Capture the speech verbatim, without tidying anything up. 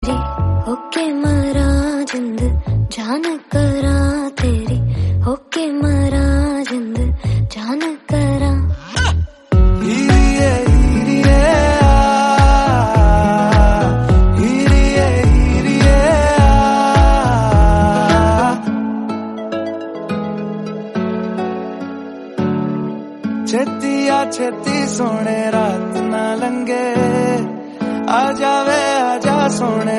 होके मरा जिंद जान करा तेरी, होके मरा जिंद जान करा। हीरिए हीरिए आ, हीरिए हीरिए आ, छेती आ छेती सोने रात ना लंगे, आ जावे आजा सोने